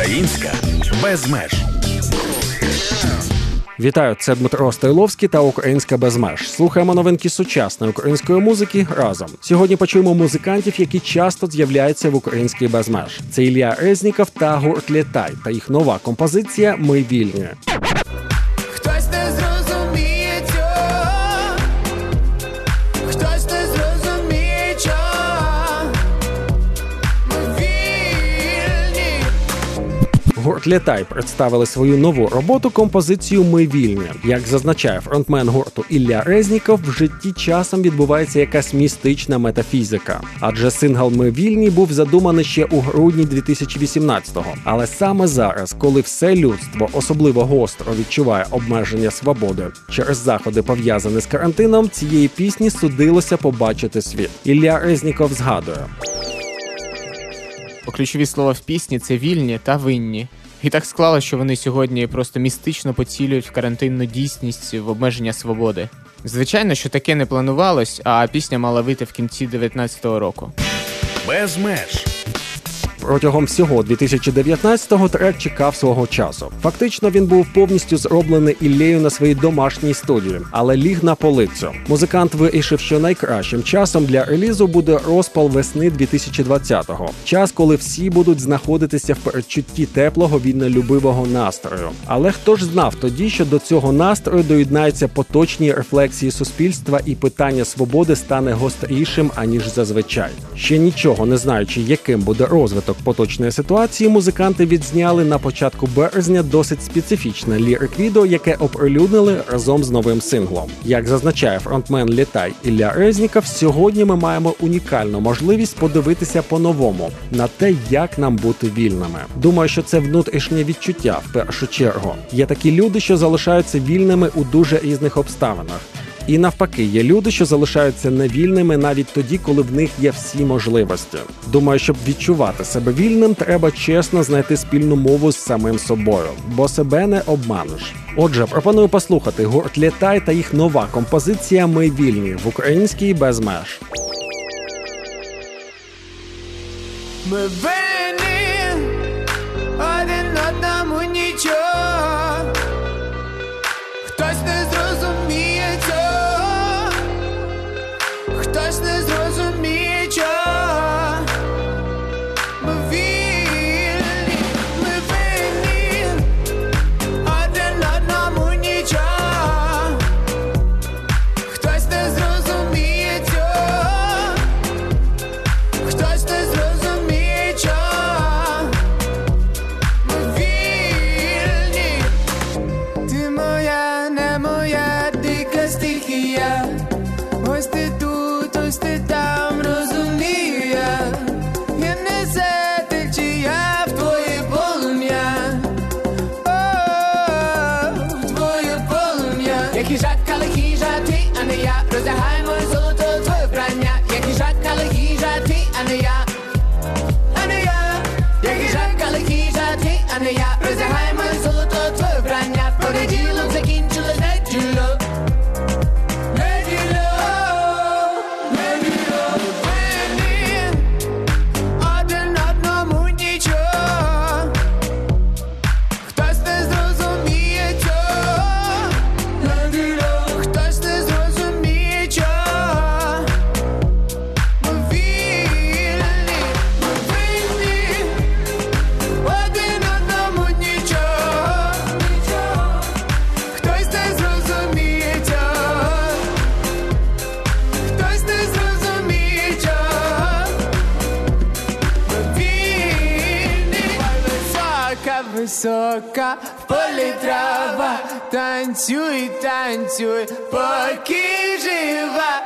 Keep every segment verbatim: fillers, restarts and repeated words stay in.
Українська без меж. Вітаю, це Дмитро Стойловський та Українська без меж. Слухаємо новинки сучасної української музики разом. Сьогодні почуємо музикантів, які часто з'являються в Українській без меж. Це Ілля Резніков та гурт «Летай» та їх нова композиція «Ми вільні». Хтось не зрозуміє цього, хтось не зрозуміє чого. Ми вільні. Гурт «Летай» представили свою нову роботу композицію «Ми вільні». Як зазначає фронтмен гурту Ілля Резніков, в житті часом відбувається якась містична метафізика. Адже сингл «Ми вільні» був задуманий ще у грудні дві тисячі вісімнадцятого. Але саме зараз, коли все людство особливо гостро відчуває обмеження свободи через заходи, пов'язані з карантином, цієї пісні судилося побачити світ. Ілля Резніков згадує. Ключові слова в пісні – це «вільні» та «винні». І так склалося, що вони сьогодні просто містично поцілюють в карантинну дійсність, в обмеження свободи. Звичайно, що таке не планувалось, а пісня мала вийти в кінці дев'ятнадцятого року. Без меж. Протягом всього дві тисячі дев'ятнадцятого трек чекав свого часу. Фактично він був повністю зроблений Іллею на своїй домашній студії, але ліг на полицю. Музикант вирішив, що найкращим часом для релізу буде розпал весни дві тисячі двадцятого. Час, коли всі будуть знаходитися в передчутті теплого, вільнолюбивого настрою. Але хто ж знав тоді, що до цього настрою доєднаються поточні рефлексії суспільства і питання свободи стане гострішим, аніж зазвичай. Ще нічого не знаючи, яким буде розвиток поточної ситуації, музиканти відзняли на початку березня досить специфічне лірик-відео, яке оприлюднили разом з новим синглом. Як зазначає фронтмен «Летай» Ілля Резніков, сьогодні ми маємо унікальну можливість подивитися по-новому на те, як нам бути вільними. Думаю, що це внутрішнє відчуття в першу чергу. Є такі люди, що залишаються вільними у дуже різних обставинах. І навпаки, є люди, що залишаються невільними навіть тоді, коли в них є всі можливості. Думаю, щоб відчувати себе вільним, треба чесно знайти спільну мову з самим собою, бо себе не обманеш. Отже, пропоную послухати гурт «Летай» та їх нова композиція «Ми вільні» в Українській без меж. Ми винні, один одному нічого. Хтось не зрозуміє цього, хтось не зрозуміє чого. Ми вільні, ми винні, один одному нічого. Хтось не зрозуміє цього, хтось не зрозуміє чого. Ми вільні. Ти моя, не моя дика стихія. Ось ти тут, ось ти там, розумію я. Я не за течія в твоє полум'я. О, в твоє полум'я. Як їжак, але їжа ти, а не я. Роздягай моє золото, твоє вбрання. Як їжак, але їжа ти, а не я. А не я. Як їжак, але їжа ти, а не я. Роздягай моє золото, твоє вбрання. Понеділок закінчили неділю. Неділю, неділю. Винні, один одному нічого. Хтось не зрозуміє цього. Неділю. Хтось не зрозуміє чого. Ми вільні, ми винні, один одному нічого. Хтось не зрозуміє цього. Хтось не зрозуміє чого. Ми вільні. Висока, висока, в полі трава. Танцюй, танцюй, поки жива,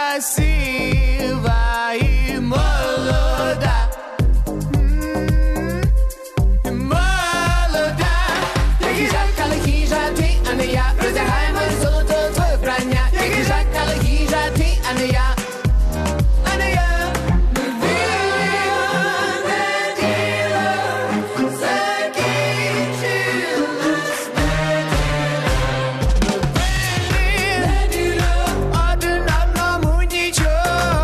красива і молода. М, і молода. Як їжак, але їжа ти, а не я. Роздягай моє золото, твоє вбрання. Як їжак, але їжа ти, а не я. А не я. Ми вільні, неділя закінчилась. Неділя, один одному нічого.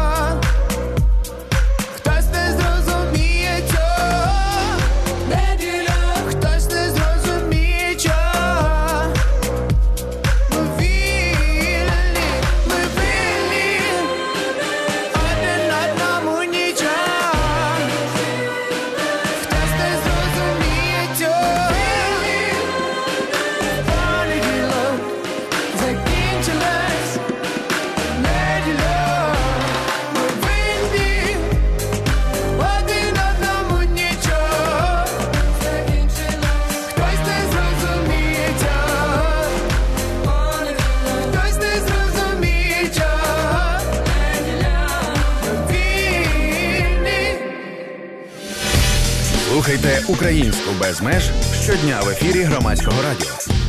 Слухайте українську без меж щодня в ефірі Громадського радіо.